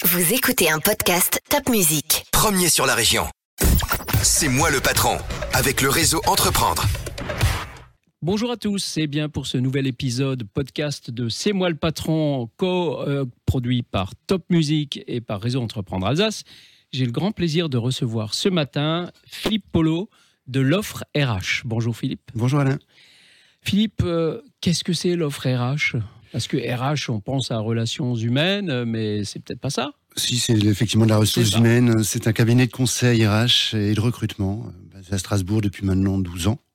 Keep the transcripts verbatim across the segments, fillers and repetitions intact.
Vous écoutez un podcast Top Musique. Premier sur la région. C'est moi le patron, avec le réseau Entreprendre. Bonjour à tous, c'est bien pour ce nouvel épisode podcast de C'est moi le patron, co-produit par Top Musique et par Réseau Entreprendre Alsace. J'ai le grand plaisir de recevoir ce matin Philippe Polo de l'offre R H. Bonjour Philippe. Bonjour Alain. Philippe, euh, qu'est-ce que c'est l'offre R H ? Parce que R H, on pense à relations humaines, mais c'est peut-être pas ça. Si, c'est effectivement de la ressource c'est humaine. C'est un cabinet de conseil R H et de recrutement, basé à Strasbourg depuis maintenant douze ans.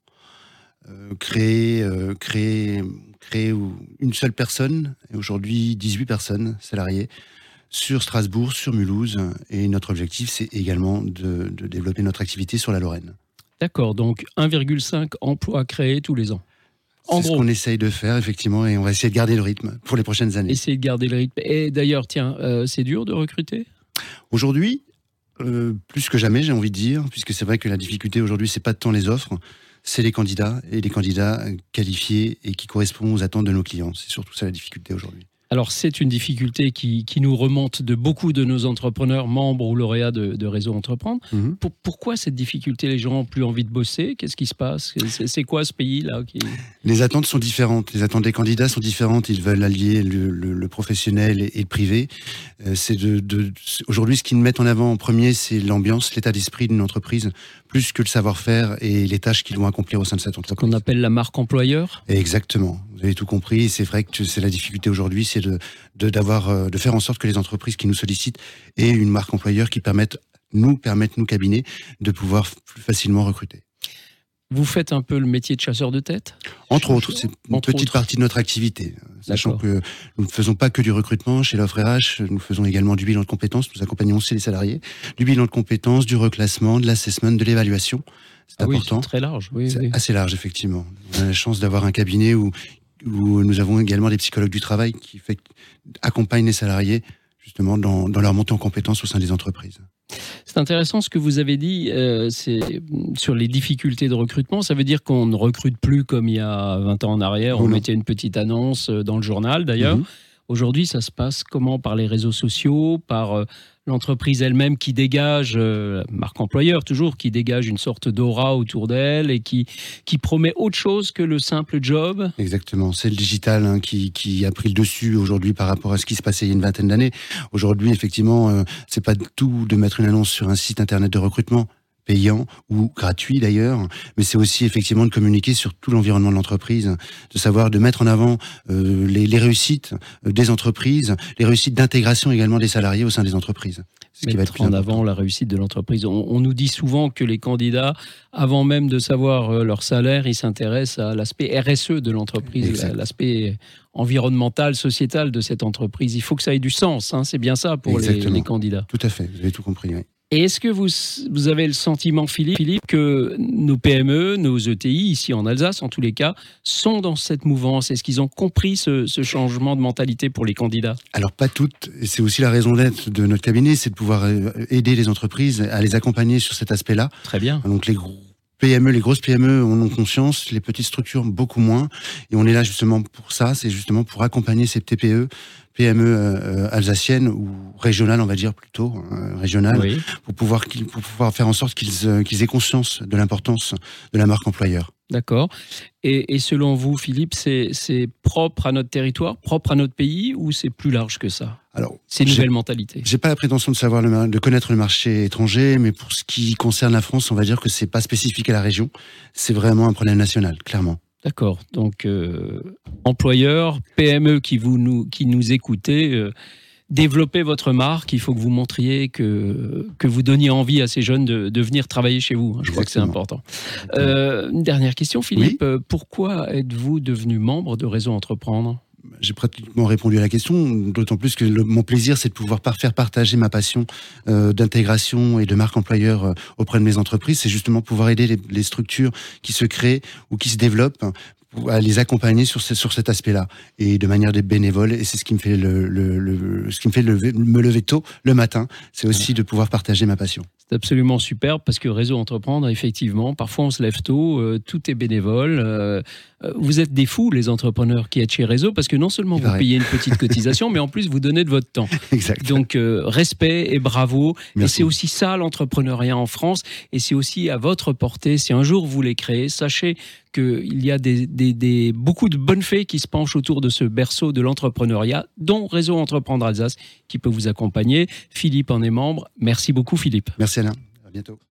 Euh, créé, euh, créé, créé une seule personne, et aujourd'hui dix-huit personnes salariées, sur Strasbourg, sur Mulhouse. Et notre objectif, c'est également de, de développer notre activité sur la Lorraine. D'accord, donc un virgule cinq emplois créés tous les ans. En c'est gros, ce qu'on essaye de faire, effectivement, et on va essayer de garder le rythme pour les prochaines années. Essayer de garder le rythme. Et d'ailleurs, tiens, euh, c'est dur de recruter ? Aujourd'hui, euh, plus que jamais, j'ai envie de dire, puisque c'est vrai que la difficulté aujourd'hui, c'est pas tant les offres, c'est les candidats, et les candidats qualifiés et qui correspondent aux attentes de nos clients. C'est surtout ça la difficulté aujourd'hui. Alors, c'est une difficulté qui, qui nous remonte de beaucoup de nos entrepreneurs, membres ou lauréats de, de Réseau Entreprendre. Mmh. Pour, pourquoi cette difficulté ? Les gens n'ont plus envie de bosser ? Qu'est-ce qui se passe ? c'est, c'est quoi ce pays-là qui... Les attentes sont différentes. Les attentes des candidats sont différentes. Ils veulent allier le, le, le professionnel et, et le privé. Euh, c'est de, de, aujourd'hui, ce qu'ils mettent en avant en premier, c'est l'ambiance, l'état d'esprit d'une entreprise, plus que le savoir-faire et les tâches qu'ils vont accomplir au sein de cette entreprise. Qu'on appelle la marque employeur ? Exactement. Vous avez tout compris. C'est vrai que c'est la difficulté aujourd'hui, c'est de, de, d'avoir, de faire en sorte que les entreprises qui nous sollicitent aient une marque employeur qui permette, nous permette, nous cabinets, de pouvoir plus facilement recruter. Vous faites un peu le métier de chasseur de tête ? Entre autres, c'est une Entre petite autres. partie de notre activité. Sachant D'accord. que nous ne faisons pas que du recrutement chez l'offre R H, nous faisons également du bilan de compétences, nous accompagnons aussi les salariés, du bilan de compétences, du reclassement, de l'assessment, de l'évaluation. C'est ah important. Oui, c'est très large. Oui, c'est oui. assez large, effectivement. On a la chance d'avoir un cabinet où, où nous avons également des psychologues du travail qui fait, accompagnent les salariés justement dans, dans leur montée en compétences au sein des entreprises. C'est intéressant ce que vous avez dit euh, c'est sur les difficultés de recrutement. Ça veut dire qu'on ne recrute plus comme il y a vingt ans en arrière. On mmh. mettait une petite annonce dans le journal d'ailleurs. Mmh. Aujourd'hui, ça se passe comment ? Par les réseaux sociaux, par euh, l'entreprise elle-même qui dégage, euh, marque employeur toujours, qui dégage une sorte d'aura autour d'elle et qui, qui promet autre chose que le simple job. Exactement, c'est le digital hein, qui, qui a pris le dessus aujourd'hui par rapport à ce qui se passait il y a une vingtaine d'années. Aujourd'hui, effectivement, euh, c'est pas tout de mettre une annonce sur un site internet de recrutement, payant ou gratuit d'ailleurs, mais c'est aussi effectivement de communiquer sur tout l'environnement de l'entreprise, de savoir de mettre en avant euh, les, les réussites des entreprises, les réussites d'intégration également des salariés au sein des entreprises. Ce qui va être en avant la réussite de l'entreprise. On, on nous dit souvent que les candidats, avant même de savoir euh, leur salaire, ils s'intéressent à l'aspect R S E de l'entreprise, la, l'aspect environnemental, sociétal de cette entreprise. Il faut que ça ait du sens, hein, c'est bien ça pour les, les candidats. Tout à fait, vous avez tout compris, oui. Et est-ce que vous, vous avez le sentiment, Philippe, Philippe, que nos P M E, nos E T I, ici en Alsace, en tous les cas, sont dans cette mouvance ? Est-ce qu'ils ont compris ce, ce changement de mentalité pour les candidats ? Alors, pas toutes. Et c'est aussi la raison d'être de notre cabinet, c'est de pouvoir aider les entreprises à les accompagner sur cet aspect-là. Très bien. Donc, les gros P M E, les grosses P M E en ont conscience, les petites structures beaucoup moins. Et on est là justement pour ça, c'est justement pour accompagner ces T P E, P M E euh, alsaciennes ou régionales, on va dire plutôt, euh, régionales, oui. pour, pouvoir, pour pouvoir faire en sorte qu'ils, euh, qu'ils aient conscience de l'importance de la marque employeur. D'accord. Et, et selon vous, Philippe, c'est, c'est propre à notre territoire, propre à notre pays, ou c'est plus large que ça ? Alors, c'est une nouvelle mentalité. J'ai pas la prétention de savoir le, de connaître le marché étranger, mais pour ce qui concerne la France, on va dire que c'est pas spécifique à la région. C'est vraiment un problème national, clairement. D'accord. Donc, euh, employeurs, P M E qui, vous, nous, qui nous écoutez, euh, développez votre marque. Il faut que vous montriez que, que vous donniez envie à ces jeunes de, de venir travailler chez vous. Je Exactement. crois que c'est important. Euh, une dernière question, Philippe. Oui. Pourquoi êtes-vous devenu membre de Réseau Entreprendre ? J'ai pratiquement répondu à la question, d'autant plus que le, mon plaisir, c'est de pouvoir par, faire partager ma passion euh, d'intégration et de marque employeur euh, auprès de mes entreprises. C'est justement pouvoir aider les, les structures qui se créent ou qui se développent à les accompagner sur, ce, sur cet aspect-là et de manière des bénévoles. Et c'est ce qui me fait, le, le, le, ce qui me, fait lever, me lever tôt le matin. C'est aussi de pouvoir partager ma passion. C'est absolument superbe parce que Réseau Entreprendre, effectivement, parfois on se lève tôt, euh, tout est bénévole. Euh, vous êtes des fous, les entrepreneurs qui êtes chez Réseau, parce que non seulement vous payez une petite cotisation, mais en plus vous donnez de votre temps. Exact. Donc euh, respect et bravo. Merci. Et c'est aussi ça l'entrepreneuriat en France, et c'est aussi à votre portée. Si un jour vous voulez créer, sachez qu'il y a des, des, des, beaucoup de bonnes fées qui se penchent autour de ce berceau de l'entrepreneuriat, dont Réseau Entreprendre Alsace, qui peut vous accompagner. Philippe en est membre. Merci beaucoup, Philippe. Merci Alain. À bientôt.